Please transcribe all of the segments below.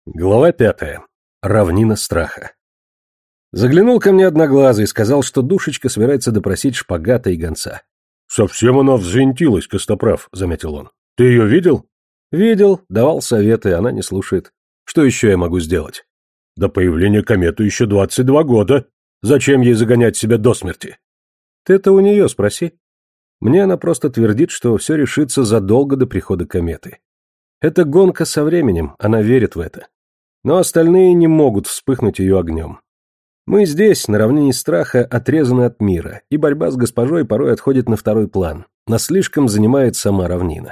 Глава 5. Равнина страха. Заглянул ко мне Одноглазый и сказал, что Душечка собирается допросить Шпагата и Гонца. «Совсем она взвинтилась, Костоправ», — заметил он. «Ты ее видел?» «Видел, давал советы, она не слушает. Что еще я могу сделать?» «До появления кометы еще 22 года. Зачем ей загонять себя до смерти?» «Ты-то у нее спроси». Мне она просто твердит, что все решится задолго до прихода кометы. Это гонка со временем, она верит в это. Но остальные не могут вспыхнуть ее огнем. Мы здесь, на равнине страха, отрезаны от мира, и борьба с госпожой порой отходит на второй план. Нас слишком занимает сама равнина.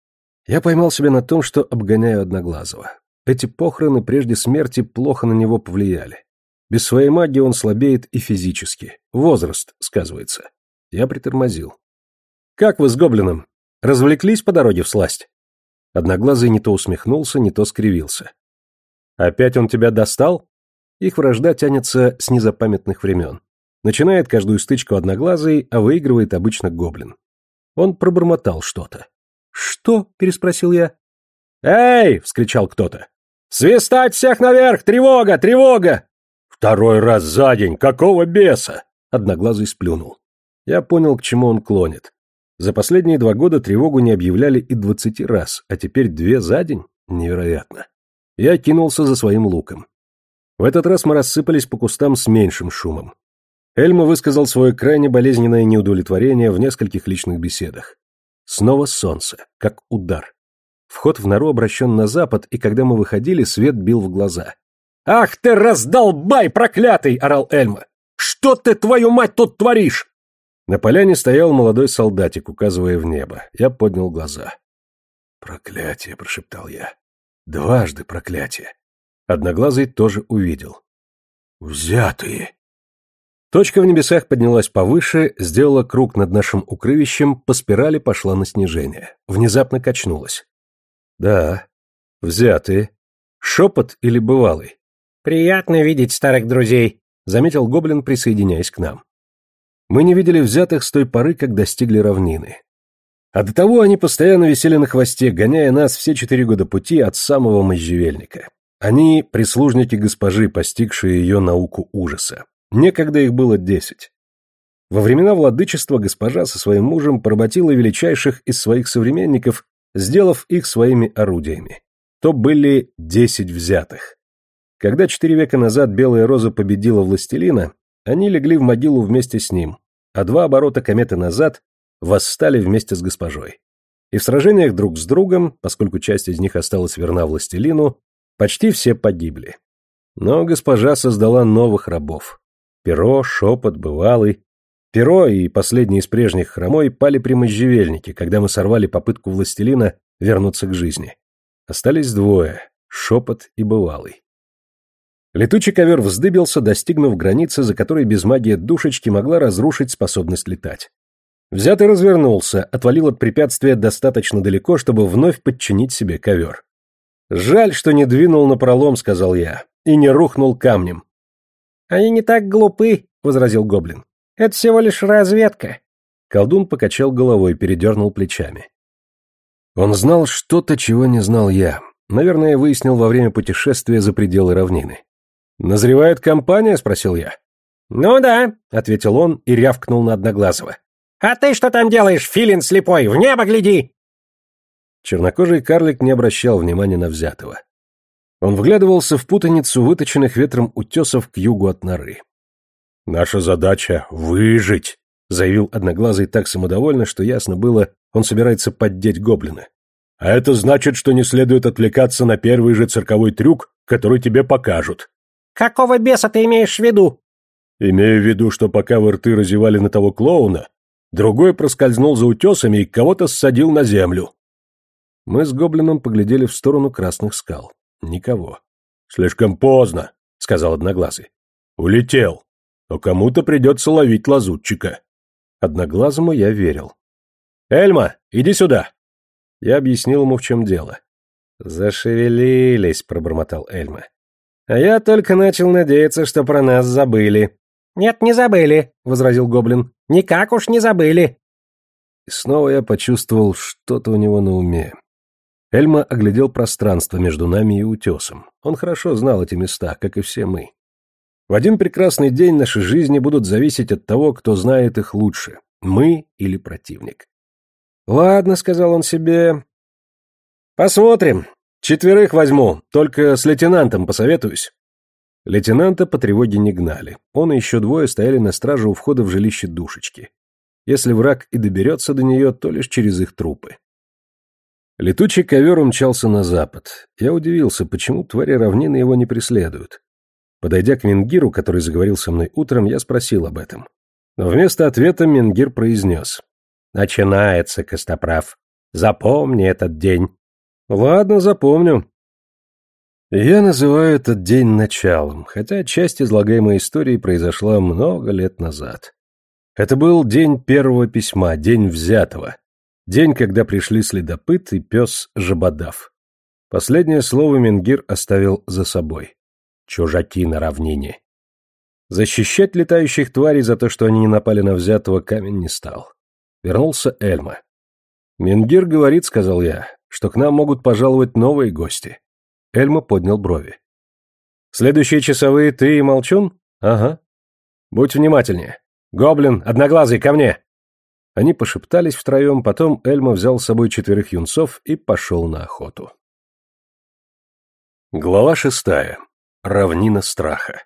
Я поймал себя на том, что обгоняю Одноглазого. Эти похороны прежде смерти плохо на него повлияли. Без своей магии он слабеет и физически. Возраст сказывается. Я притормозил. «Как вы с гоблином? Развлеклись по дороге всласть?» Одноглазый не то усмехнулся, не то скривился. «Опять он тебя достал?» Их вражда тянется с незапамятных времен. Начинает каждую стычку Одноглазый, а выигрывает обычно гоблин. Он пробормотал что-то. «Что?» – переспросил я. «Эй!» – вскричал кто-то. «Свистать всех наверх! Тревога! Тревога!» «Второй раз за день! Какого беса?» Одноглазый сплюнул. Я понял, к чему он клонит. За последние 2 года тревогу не объявляли и 20 раз, а теперь 2 за день? Невероятно. Я кинулся за своим луком. В этот раз мы рассыпались по кустам с меньшим шумом. Эльма высказал свое крайне болезненное неудовлетворение в нескольких личных беседах. Снова солнце, как удар. Вход в нору обращен на запад, и когда мы выходили, свет бил в глаза. «Ах ты, раздолбай проклятый!» — орал Эльма. «Что ты, твою мать, тут творишь?» На поляне стоял молодой солдатик, указывая в небо. Я поднял глаза. «Проклятие!» — прошептал я. «Дважды проклятие!» Одноглазый тоже увидел. «Взятые!» Точка в небесах поднялась повыше, сделала круг над нашим укрывищем, по спирали пошла на снижение. Внезапно качнулась. «Да, взятые. Шепот или бывалый?» «Приятно видеть старых друзей», — заметил гоблин, присоединяясь к нам. Мы не видели взятых с той поры, как достигли равнины. А до того они постоянно висели на хвосте, гоняя нас все 4 года пути от самого можжевельника. Они — прислужники госпожи, постигшие ее науку ужаса. Некогда их было 10. Во времена владычества госпожа со своим мужем поработила величайших из своих современников, сделав их своими орудиями. То были 10 взятых. Когда 4 века назад Белая Роза победила властелина, они легли в могилу вместе с ним, а 2 оборота кометы назад восстали вместе с госпожой. И в сражениях друг с другом, поскольку часть из них осталась верна властелину, почти все погибли. Но госпожа создала новых рабов. Перо, Шепот, Бывалый. Перо и последний из прежних хромой пали при можжевельнике, когда мы сорвали попытку властелина вернуться к жизни. Остались 2 — Шепот и Бывалый. Летучий ковер вздыбился, достигнув границы, за которой без магии Душечки могла разрушить способность летать. Взятый развернулся, отвалил от препятствия достаточно далеко, чтобы вновь подчинить себе ковер. «Жаль, что не двинул напролом», — сказал я, — «и не рухнул камнем». «Они не так глупы», — возразил гоблин. «Это всего лишь разведка». Колдун покачал головой, передернул плечами. Он знал что-то, чего не знал я. Наверное, выяснил во время путешествия за пределы равнины. «Назревает кампания?» — спросил я. «Ну да», — ответил он и рявкнул на Одноглазого. «А ты что там делаешь, филин слепой? В небо гляди!» Чернокожий карлик не обращал внимания на взятого. Он вглядывался в путаницу выточенных ветром утесов к югу от норы. «Наша задача — выжить», — заявил Одноглазый так самодовольно, что ясно было, он собирается поддеть гоблина. «А это значит, что не следует отвлекаться на первый же цирковой трюк, который тебе покажут». «Какого беса ты имеешь в виду?» «Имею в виду, что пока вы рты разевали на того клоуна, другой проскользнул за утесами и кого-то ссадил на землю». Мы с гоблином поглядели в сторону красных скал. Никого. «Слишком поздно», — сказал Одноглазый. «Улетел. Но кому-то придется ловить лазутчика». Одноглазому я верил. «Эльма, иди сюда!» Я объяснил ему, в чем дело. «Зашевелились», — пробормотал Эльма. «А я только начал надеяться, что про нас забыли». «Нет, не забыли», — возразил гоблин. «Никак уж не забыли». И снова я почувствовал что-то у него на уме. Эльма оглядел пространство между нами и утесом. Он хорошо знал эти места, как и все мы. В один прекрасный день наши жизни будут зависеть от того, кто знает их лучше, мы или противник. «Ладно», — сказал он себе, — «посмотрим. 4 возьму, только с лейтенантом посоветуюсь». Лейтенанта по тревоге не гнали. Он и еще 2 стояли на страже у входа в жилище Душечки. Если враг и доберется до нее, то лишь через их трупы. Летучий ковер умчался на запад. Я удивился, почему твари равнины его не преследуют. Подойдя к Менгиру, который заговорил со мной утром, я спросил об этом. Но вместо ответа Менгир произнес: «Начинается, Костоправ. Запомни этот день». «Ладно, запомню». Я называю этот день началом, хотя часть излагаемой истории произошла много лет назад. Это был день первого письма, день взятого. День, когда пришли следопыт и пес Жабодав. Последнее слово Менгир оставил за собой. Чужаки на равнине. Защищать летающих тварей за то, что они не напали на взятого, камень не стал. Вернулся Эльма. «Менгир говорит, — сказал я, — что к нам могут пожаловать новые гости». Эльма поднял брови. «Следующие часовые ты и Молчун?» «Ага». «Будь внимательнее. Гоблин, Одноглазый, ко мне!» Они пошептались втроем, потом Эльма взял с собой 4 юнцов и пошел на охоту. Глава 6. Равнина страха.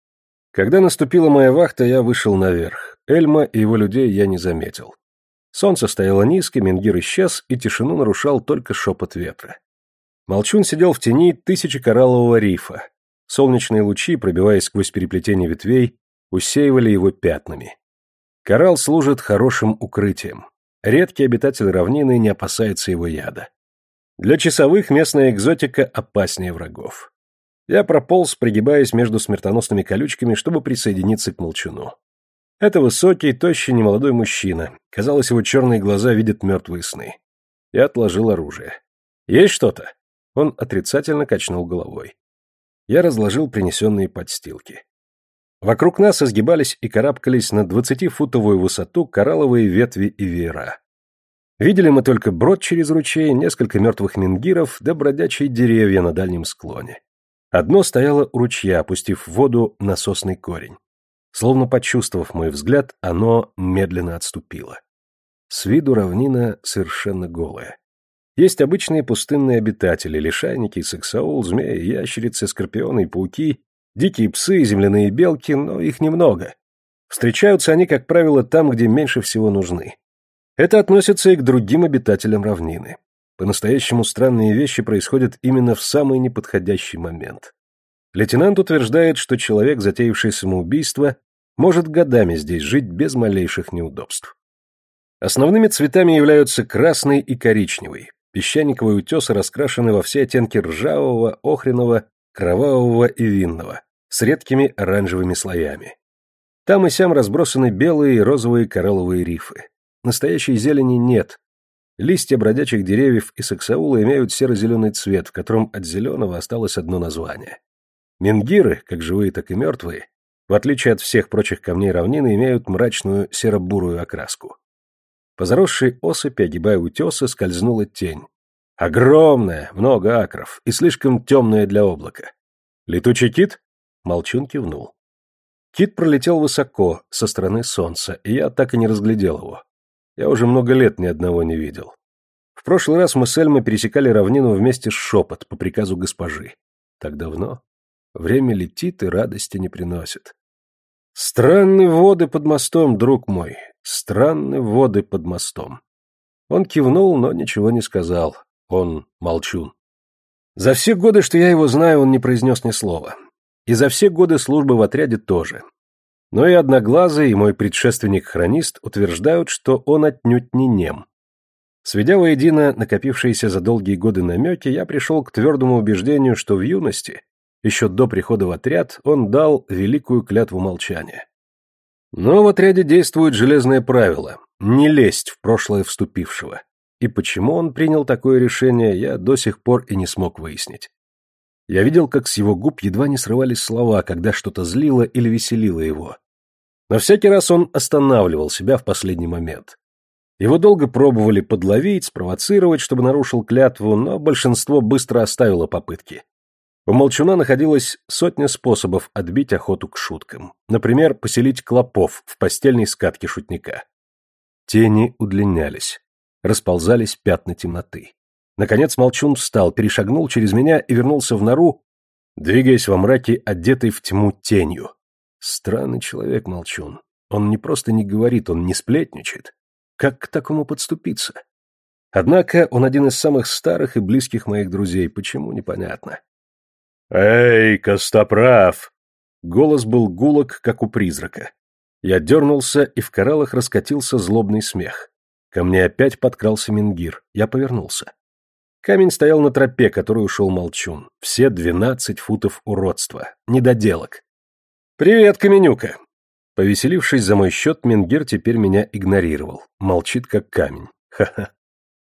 Когда наступила моя вахта, я вышел наверх. Эльма и его людей я не заметил. Солнце стояло низко, Менгир исчез, и тишину нарушал только шепот ветра. Молчун сидел в тени 1000-кораллового рифа. Солнечные лучи, пробиваясь сквозь переплетение ветвей, усеивали его пятнами. Коралл служит хорошим укрытием. Редкий обитатель равнины не опасается его яда. Для часовых местная экзотика опаснее врагов. Я прополз, пригибаясь между смертоносными колючками, чтобы присоединиться к Молчуну. Это высокий, тощий, немолодой мужчина. Казалось, его черные глаза видят мертвые сны. Я отложил оружие. «Есть что-то?» Он отрицательно качнул головой. Я разложил принесенные подстилки. Вокруг нас изгибались и карабкались на 20-футовую высоту коралловые ветви и веера. Видели мы только брод через ручей, несколько мертвых менгиров да бродячие деревья на дальнем склоне. Одно стояло у ручья, опустив в воду насосный корень. Словно почувствовав мой взгляд, оно медленно отступило. С виду равнина совершенно голая. Есть обычные пустынные обитатели, лишайники, саксаул, змеи, ящерицы, скорпионы и пауки, дикие псы, земляные белки, но их немного. Встречаются они, как правило, там, где меньше всего нужны. Это относится и к другим обитателям равнины. По-настоящему странные вещи происходят именно в самый неподходящий момент. Лейтенант утверждает, что человек, затеявший самоубийство, может годами здесь жить без малейших неудобств. Основными цветами являются красный и коричневый. Песчаниковые утесы раскрашены во все оттенки ржавого, охряного, кровавого и винного, с редкими оранжевыми слоями. Там и сям разбросаны белые и розовые коралловые рифы. Настоящей зелени нет. Листья бродячих деревьев и саксаула имеют серо-зеленый цвет, в котором от зеленого осталось одно название. Менгиры, как живые, так и мертвые, в отличие от всех прочих камней равнины, имеют мрачную серо-бурую окраску. По заросшей осыпи, огибая утесы, скользнула тень. Огромная, много акров, и слишком темная для облака. «Летучий кит?» Молчун кивнул. Кит пролетел высоко, со стороны солнца, и я так и не разглядел его. Я уже много лет ни одного не видел. В прошлый раз мы с Эльмой пересекали равнину вместе с Шепот по приказу госпожи. Так давно. Время летит и радости не приносит. Странные воды под мостом, друг мой, странные воды под мостом. Он кивнул, но ничего не сказал. Он Молчун. За все годы, что я его знаю, он не произнес ни слова. И за все годы службы в отряде тоже. Но и Одноглазый, и мой предшественник-хронист утверждают, что он отнюдь не нем. Сведя воедино накопившиеся за долгие годы намеки, я пришел к твердому убеждению, что в юности, еще до прихода в отряд, он дал великую клятву молчания. Но в отряде действует железное правило – не лезть в прошлое вступившего. И почему он принял такое решение, я до сих пор и не смог выяснить. Я видел, как с его губ едва не срывались слова, когда что-то злило или веселило его. Но всякий раз он останавливал себя в последний момент. Его долго пробовали подловить, спровоцировать, чтобы нарушил клятву, но большинство быстро оставило попытки. У молчуна находилось сотня способов отбить охоту к шуткам. Например, поселить клопов в постельной скатке шутника. Тени удлинялись. Расползались пятна темноты. Наконец молчун встал, перешагнул через меня и вернулся в нору, двигаясь во мраке, одетый в тьму тенью. Странный человек молчун. Он не просто не говорит, он не сплетничает. Как к такому подступиться? Однако он один из самых старых и близких моих друзей. Почему, непонятно. «Эй, Костоправ!» Голос был гулок, как у призрака. Я дернулся, и в кораллах раскатился злобный смех. Ко мне опять подкрался Мингир. Я повернулся. Камень стоял на тропе, которой ушел молчун. Все 12 футов уродства. Недоделок. «Привет, Каменюка!» Повеселившись за мой счет, Мингир теперь меня игнорировал. Молчит, как камень. Ха-ха.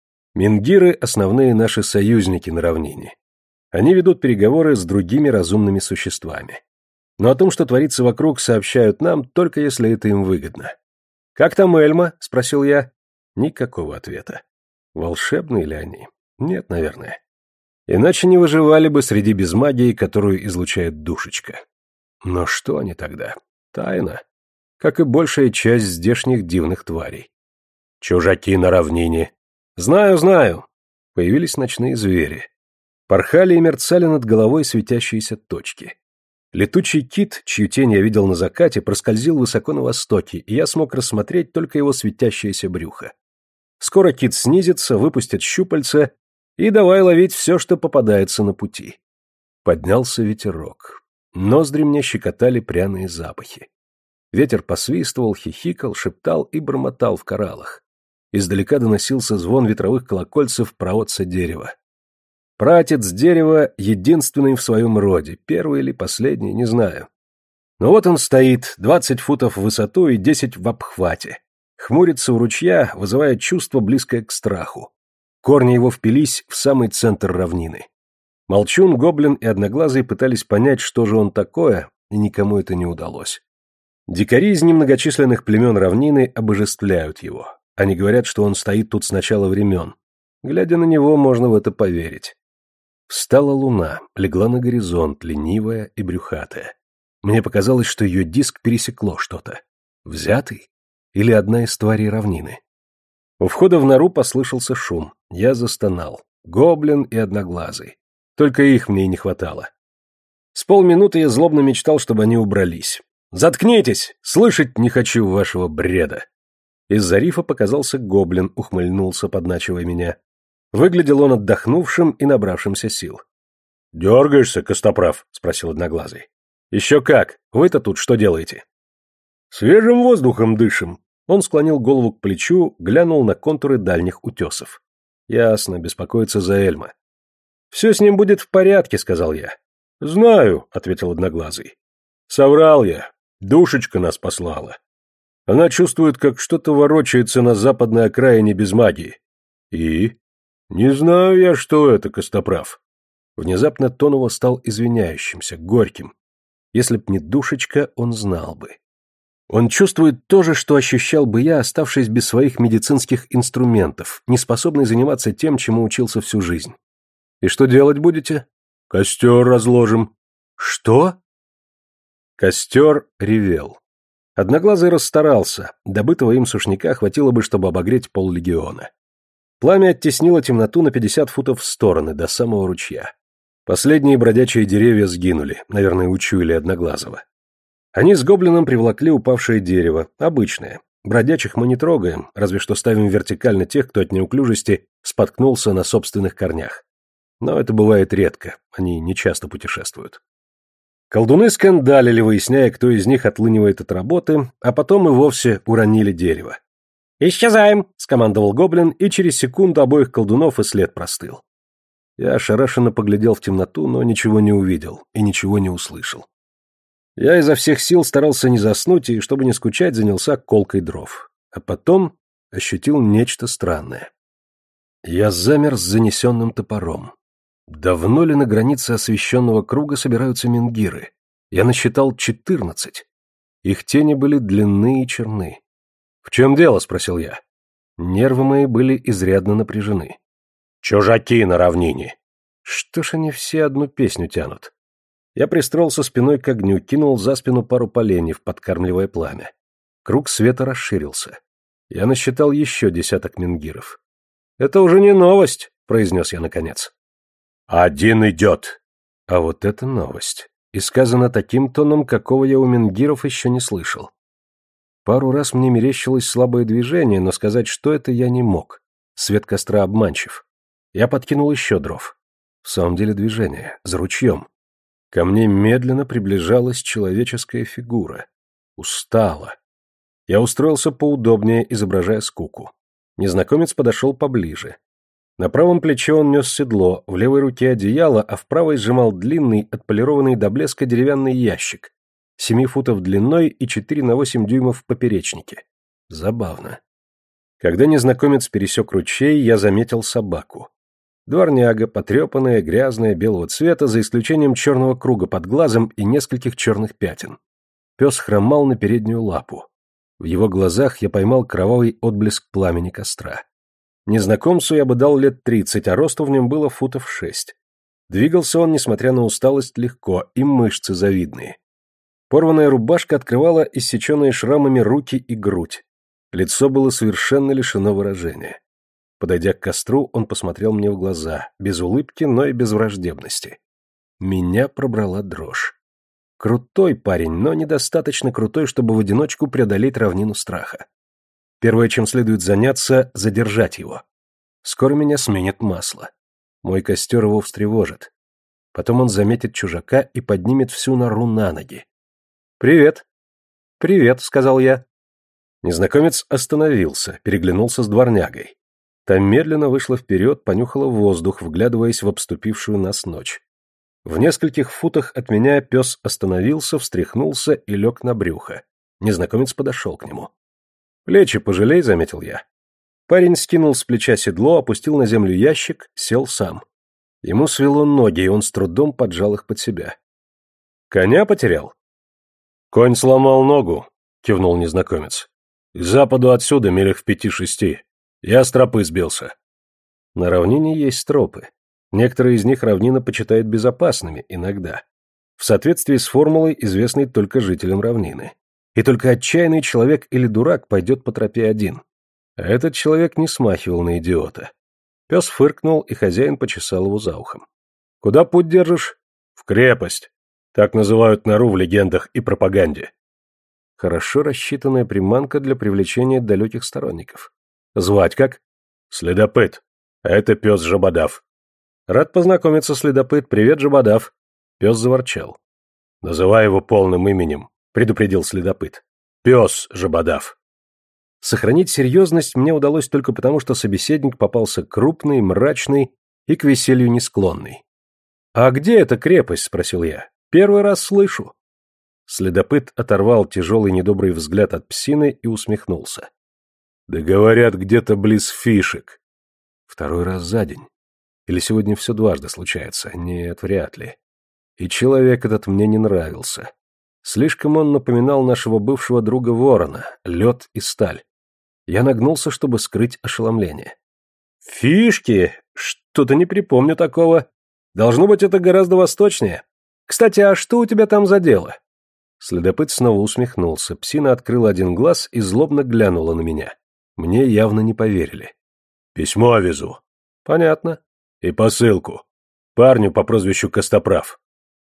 Мингиры — основные наши союзники на равнине. Они ведут переговоры с другими разумными существами. Но о том, что творится вокруг, сообщают нам, только если это им выгодно. «Как там Эльма?» — спросил я. Никакого ответа. Волшебные ли они? Нет, наверное. Иначе не выживали бы среди безмагии, которую излучает душечка. Но что они тогда? Тайна. Как и большая часть здешних дивных тварей. Чужаки на равнине. Знаю, знаю. Появились ночные звери. Порхали и мерцали над головой светящиеся точки. Летучий кит, чью тень я видел на закате, проскользил высоко на востоке, и я смог рассмотреть только его светящееся брюхо. Скоро кит снизится, выпустит щупальца, и давай ловить все, что попадается на пути. Поднялся ветерок. Ноздри мне щекотали пряные запахи. Ветер посвистывал, хихикал, шептал и бормотал в кораллах. Издалека доносился звон ветровых колокольцев праотца дерева. Праотец дерева единственный в своем роде, первый или последний, не знаю. Но вот он стоит, 20 футов в высоту и 10 в обхвате. Хмурится у ручья, вызывая чувство, близкое к страху. Корни его впились в самый центр равнины. Молчун, Гоблин и Одноглазый пытались понять, что же он такое, и никому это не удалось. Дикари из немногочисленных племен равнины обожествляют его. Они говорят, что он стоит тут с начала времен. Глядя на него, можно в это поверить. Встала луна, легла на горизонт, ленивая и брюхатая. Мне показалось, что ее диск пересекло что-то. Взятый? Или одна из тварей равнины? У входа в нору послышался шум. Я застонал. Гоблин и Одноглазый. Только их мне и не хватало. С полминуты я злобно мечтал, чтобы они убрались. «Заткнитесь! Слышать не хочу вашего бреда!» Из-за рифа показался гоблин, ухмыльнулся, подначивая меня. Выглядел он отдохнувшим и набравшимся сил. «Дергаешься, Костоправ?» — спросил Одноглазый. «Еще как! Вы-то тут что делаете?» «Свежим воздухом дышим!» Он склонил голову к плечу, глянул на контуры дальних утесов. «Ясно, беспокоится за Эльма». «Все с ним будет в порядке», — сказал я. «Знаю», — ответил Одноглазый. «Соврал я. Душечка нас послала. Она чувствует, как что-то ворочается на западной окраине без магии. И? Не знаю я, что это, Костоправ». Внезапно тон его стал извиняющимся, горьким. Если б не душечка, он знал бы. Он чувствует то же, что ощущал бы я, оставшись без своих медицинских инструментов, не способный заниматься тем, чему учился всю жизнь. «И что делать будете?» «Костер разложим». «Что?» Костер ревел. Одноглазый расстарался, добытого им сушняка хватило бы, чтобы обогреть поллегиона. Пламя оттеснило темноту на 50 футов в стороны, до самого ручья. Последние бродячие деревья сгинули, наверное, учуяли Одноглазого. Они с гоблином приволокли упавшее дерево, обычное. Бродячих мы не трогаем, разве что ставим вертикально тех, кто от неуклюжести споткнулся на собственных корнях. Но это бывает редко, они не часто путешествуют. Колдуны скандалили, выясняя, кто из них отлынивает от работы, а потом и вовсе уронили дерево. «Исчезаем!» — скомандовал гоблин, и через секунду обоих колдунов и след простыл. Я ошарашенно поглядел в темноту, но ничего не увидел и ничего не услышал. Я изо всех сил старался не заснуть и, чтобы не скучать, занялся колкой дров. А потом ощутил нечто странное. Я замер с занесенным топором. Давно ли на границе освещенного круга собираются мингиры? Я насчитал 14. Их тени были длинны и черны. «В чем дело?» — спросил я. Нервы мои были изрядно напряжены. «Чужаки на равнине!» Что ж они все одну песню тянут? Я пристроился спиной к огню, кинул за спину пару поленьев, подкармливая пламя. Круг света расширился. Я насчитал еще 10 менгиров. «Это уже не новость», — произнес я наконец. «Один идет!» А вот это новость. И сказано таким тоном, какого я у менгиров еще не слышал. Пару раз мне мерещилось слабое движение, но сказать, что это, я не мог. Свет костра обманчив. Я подкинул еще дров. В самом деле движение, за ручьем. Ко мне медленно приближалась человеческая фигура. Устала. Я устроился поудобнее, изображая скуку. Незнакомец подошел поближе. На правом плече он нес седло, в левой руке одеяло, а в правой сжимал длинный, отполированный до блеска деревянный ящик, 7 футов длиной и 4 на 8 дюймов в поперечнике. Забавно. Когда незнакомец пересек ручей, я заметил собаку. Дворняга, потрепанная, грязная, белого цвета, за исключением черного круга под глазом и нескольких черных пятен. Пес хромал на переднюю лапу. В его глазах я поймал кровавый отблеск пламени костра. Незнакомцу я бы дал лет 30, а росту в нем было футов 6. Двигался он, несмотря на усталость, легко, и мышцы завидные. Порванная рубашка открывала иссеченные шрамами руки и грудь. Лицо было совершенно лишено выражения. Подойдя к костру, он посмотрел мне в глаза, без улыбки, но и без враждебности. Меня пробрала дрожь. Крутой парень, но недостаточно крутой, чтобы в одиночку преодолеть равнину страха. Первое, чем следует заняться — задержать его. Скоро меня сменит масло. Мой костер его встревожит. Потом он заметит чужака и поднимет всю нору на ноги. «Привет». «Привет», — сказал я. Незнакомец остановился, переглянулся с дворнягой. Та медленно вышла вперед, понюхала воздух, вглядываясь в обступившую нас ночь. В нескольких футах от меня пес остановился, встряхнулся и лег на брюхо. Незнакомец подошел к нему. «Плечи пожалей», — заметил я. Парень скинул с плеча седло, опустил на землю ящик, сел сам. Ему свело ноги, и он с трудом поджал их под себя. «Коня потерял?» «Конь сломал ногу», — кивнул незнакомец. «К западу отсюда, милях в 5-6. Я с тропы сбился». На равнине есть тропы. Некоторые из них равнина почитает безопасными, иногда. В соответствии с формулой, известной только жителям равнины. И только отчаянный человек или дурак пойдет по тропе один. А этот человек не смахивал на идиота. Пес фыркнул, и хозяин почесал его за ухом. «Куда путь держишь?» «В крепость. Так называют нору в легендах и пропаганде». Хорошо рассчитанная приманка для привлечения далеких сторонников. «Звать как?» «Следопыт. А это пес Жабодав». «Рад познакомиться, следопыт. Привет, Жабодав». Пес заворчал. «Называй его полным именем», — предупредил следопыт. «Пес Жабодав». Сохранить серьезность мне удалось только потому, что собеседник попался крупный, мрачный и к веселью не склонный. «А где эта крепость?» — спросил я. «Первый раз слышу». Следопыт оторвал тяжелый недобрый взгляд от псины и усмехнулся. «Да говорят, где-то близ Фишек». Второй раз за день. Или сегодня все дважды случается? Нет, вряд ли. И человек этот мне не нравился. Слишком он напоминал нашего бывшего друга Ворона, лед и сталь. Я нагнулся, чтобы скрыть ошеломление. «Фишки? Что-то не припомню такого. Должно быть, это гораздо восточнее. Кстати, а что у тебя там за дело?» Следопыт снова усмехнулся. Псина открыла один глаз и злобно глянула на меня. Мне явно не поверили. «Письмо везу». «Понятно». «И посылку. Парню по прозвищу Костоправ».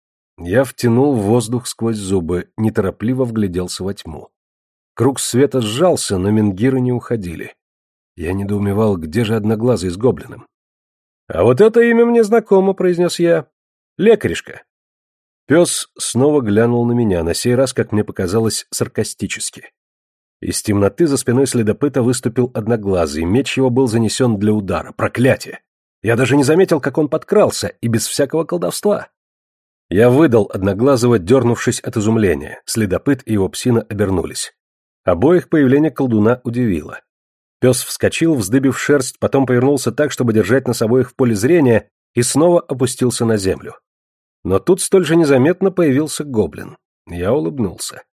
Я втянул воздух сквозь зубы, неторопливо вгляделся во тьму. Круг света сжался, но менгиры не уходили. Я недоумевал, где же Одноглазый с гоблином. «А вот это имя мне знакомо», — произнес я. «Лекаришка». Пес снова глянул на меня, на сей раз, как мне показалось, саркастически. Из темноты за спиной следопыта выступил Одноглазый, меч его был занесен для удара. Проклятие! Я даже не заметил, как он подкрался, и без всякого колдовства. Я выдал Одноглазого, дернувшись от изумления. Следопыт и его псина обернулись. Обоих появление колдуна удивило. Пес вскочил, вздыбив шерсть, потом повернулся так, чтобы держать нас обоих в поле зрения, и снова опустился на землю. Но тут столь же незаметно появился гоблин. Я улыбнулся.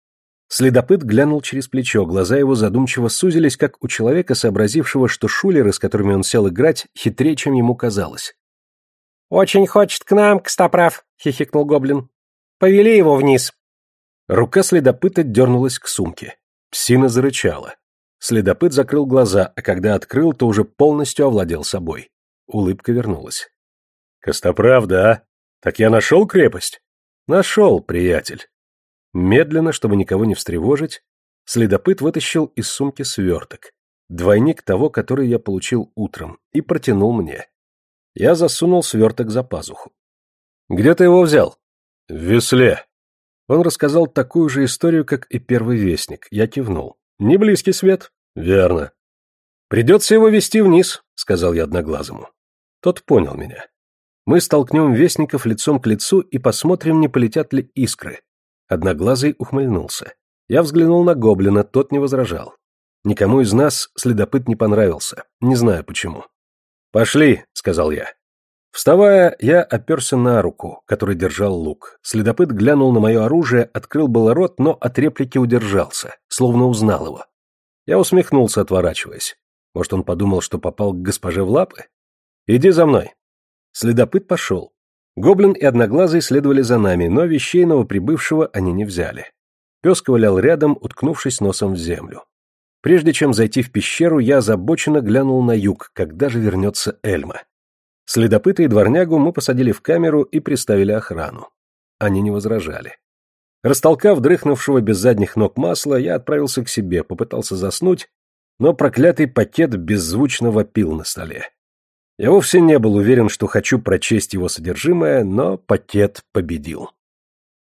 Следопыт глянул через плечо, глаза его задумчиво сузились, как у человека, сообразившего, что шулеры, с которыми он сел играть, хитрее, чем ему казалось. «Очень хочет к нам, Костоправ», — хихикнул гоблин. «Повели его вниз». Рука следопыта дернулась к сумке. Псина зарычала. Следопыт закрыл глаза, а когда открыл, то уже полностью овладел собой. Улыбка вернулась. «Костоправ, да? Так я нашел крепость?» «Нашел, приятель». Медленно, чтобы никого не встревожить, следопыт вытащил из сумки сверток, двойник того, который я получил утром, и протянул мне. Я засунул сверток за пазуху. «Где ты его взял?» «В весле». Он рассказал такую же историю, как и первый вестник. Я кивнул. «Не близкий свет?» «Верно». «Придется его вести вниз», — сказал я одноглазому. Тот понял меня. «Мы столкнем вестников лицом к лицу и посмотрим, не полетят ли искры». Одноглазый ухмыльнулся. Я взглянул на гоблина, тот не возражал. Никому из нас следопыт не понравился, не знаю почему. «Пошли», — сказал я. Вставая, я оперся на руку, которой держал лук. Следопыт глянул на мое оружие, открыл было рот, но от реплики удержался, словно узнал его. Я усмехнулся, отворачиваясь. Может, он подумал, что попал к госпоже в лапы? «Иди за мной». Следопыт пошел. Гоблин и Одноглазый следовали за нами, но вещей новоприбывшего они не взяли. Пес ковылял рядом, уткнувшись носом в землю. Прежде чем зайти в пещеру, я озабоченно глянул на юг, когда же вернется Эльма. Следопыта и дворнягу мы посадили в камеру и приставили охрану. Они не возражали. Растолкав дрыхнувшего без задних ног масла, я отправился к себе, попытался заснуть, но проклятый пакет беззвучно вопил на столе. Я вовсе не был уверен, что хочу прочесть его содержимое, но пакет победил.